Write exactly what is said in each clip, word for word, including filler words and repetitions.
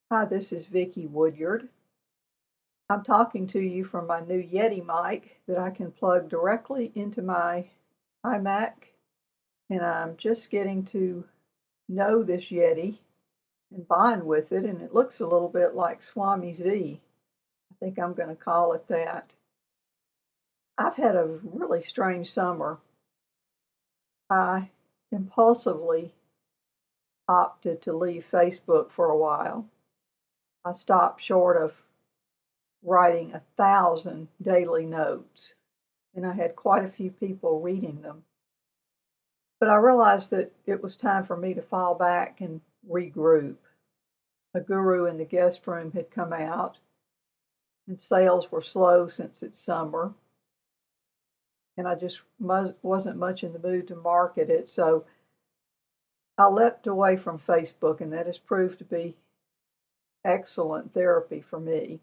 Hi, this is Vicki Woodyard. I'm talking to you from my new Yeti mic that I can plug directly into my iMac, and I'm just getting to know this Yeti and bond with it, and it looks a little bit like Swami Z. I think I'm going to call it that. I've had a really strange summer. I impulsively opted to leave Facebook for a while. I stopped short of writing a thousand daily notes, and I had quite a few people reading them. But I realized that it was time for me to fall back and regroup. A Guru in the Guest Room had come out, and sales were slow since it's summer, and I just wasn't much in the mood to market it, so I leapt away from Facebook, and that has proved to be excellent therapy for me.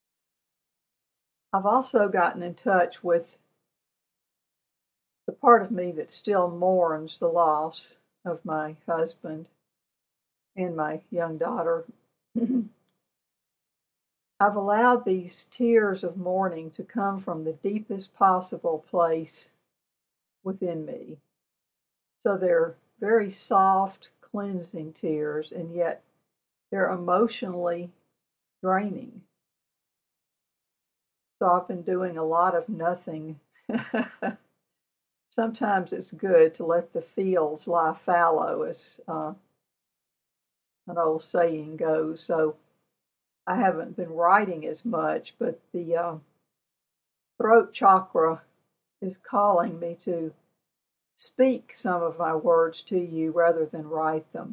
I've also gotten in touch with the part of me that still mourns the loss of my husband and my young daughter. I've allowed these tears of mourning to come from the deepest possible place within me. So they're very soft, cleansing tears, and yet they're emotionally draining. So I've been doing a lot of nothing. Sometimes it's good to let the fields lie fallow, as uh, an old saying goes. So I haven't been writing as much, but the uh, throat chakra is calling me to speak some of my words to you rather than write them.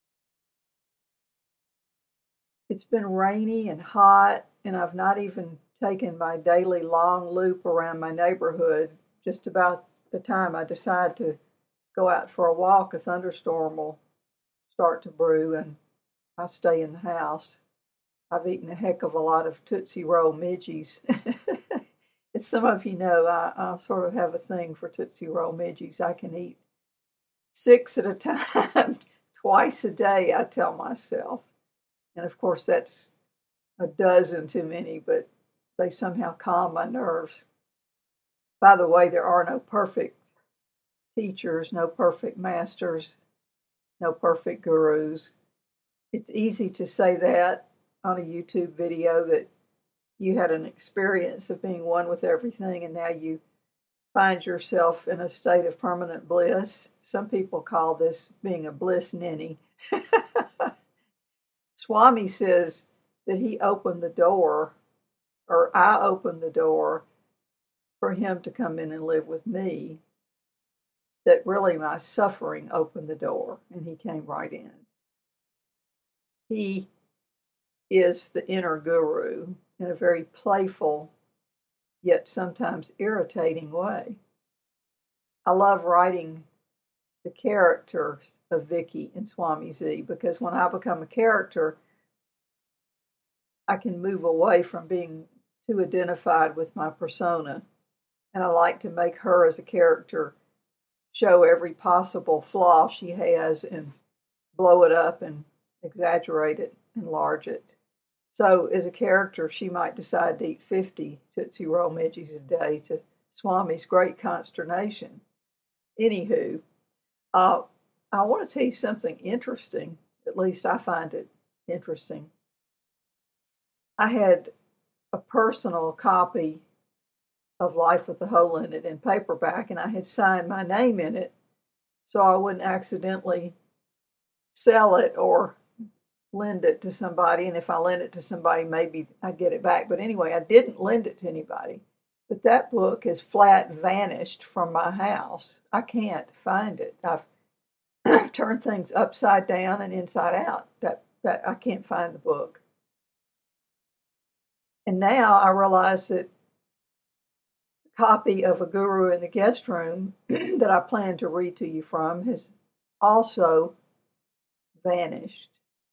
It's been rainy and hot, and I've not even taken my daily long loop around my neighborhood. Just about the time I decide to go out for a walk, a thunderstorm will start to brew, and I stay in the house. I've eaten a heck of a lot of Tootsie Roll Midgies. As some of you know, I, I sort of have a thing for Tootsie Roll Midgies. I can eat six at a time, twice a day, I tell myself. And of course, that's a dozen too many, but they somehow calm my nerves. By the way, there are no perfect teachers, no perfect masters, no perfect gurus. It's easy to say that on a YouTube video that you had an experience of being one with everything and now you find yourself in a state of permanent bliss. Some people call this being a bliss ninny. Swami says that he opened the door, or I opened the door for him to come in and live with me, that really my suffering opened the door and he came right in. He is the inner guru in a very playful, yet sometimes irritating way. I love writing the characters of Vicki and Swami Z because when I become a character, I can move away from being too identified with my persona. And I like to make her as a character show every possible flaw she has and blow it up and exaggerate it, enlarge it. So as a character, she might decide to eat fifty Tootsie Roll Midgies a day to Swami's great consternation. Anywho, uh, I want to tell you something interesting. At least I find it interesting. I had a personal copy of Life with a Hole in It in paperback, and I had signed my name in it so I wouldn't accidentally sell it or lend it to somebody. And if I lend it to somebody, maybe I'd get it back. But anyway, I didn't lend it to anybody. But that book has flat vanished from my house. I can't find it. I've, I've turned things upside down and inside out. That, that I can't find the book. And now I realize that a copy of A Guru in the Guest Room that I plan to read to you from has also vanished.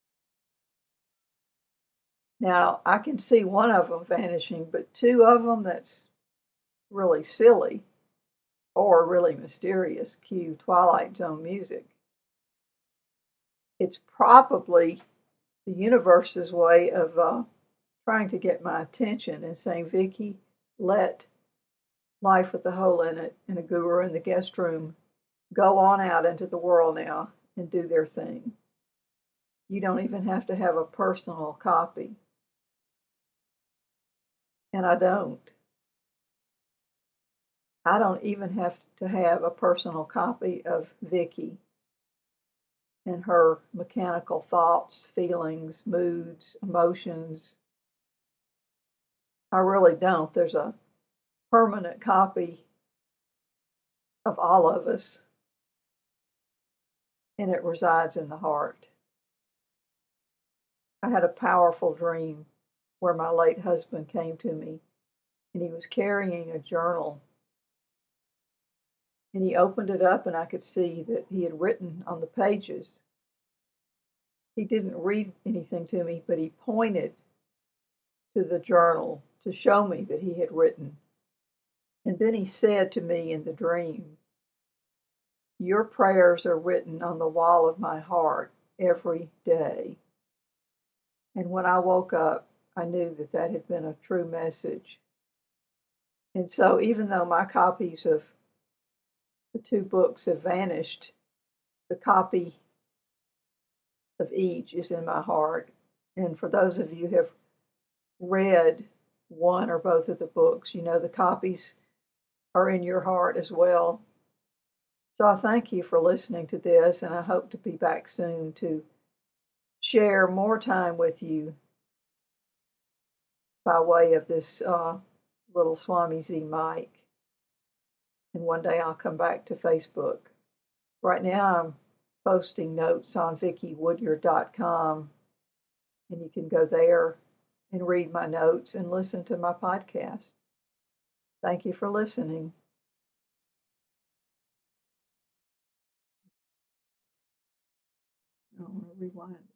Now, I can see one of them vanishing, but two of them, that's really silly or really mysterious. Cue Twilight Zone music. It's probably the universe's way of uh, trying to get my attention and saying, Vicki, let Life with the Hole in It and a Guru in the Guest Room go on out into the world now and do their thing. You don't even have to have a personal copy. And I don't. I don't even have to have a personal copy of Vicki and her mechanical thoughts, feelings, moods, emotions. I really don't. There's a permanent copy of all of us, and it resides in the heart. I had a powerful dream where my late husband came to me, and he was carrying a journal. And he opened it up, and I could see that he had written on the pages. He didn't read anything to me, but he pointed to the journal to show me that he had written. And then he said to me in the dream, your prayers are written on the wall of my heart every day. And when I woke up, I knew that that had been a true message. And so even though my copies of the two books have vanished, the copy of each is in my heart. And for those of you who have read one or both of the books, you know the copies are in your heart as well. So I thank you for listening to this, and I hope to be back soon to share more time with you by way of this uh, little Swami Z mic. And one day I'll come back to Facebook. Right now I'm posting notes on vicki woodyard dot com, and you can go there and read my notes and listen to my podcast. Thank you for listening. I want to rewind.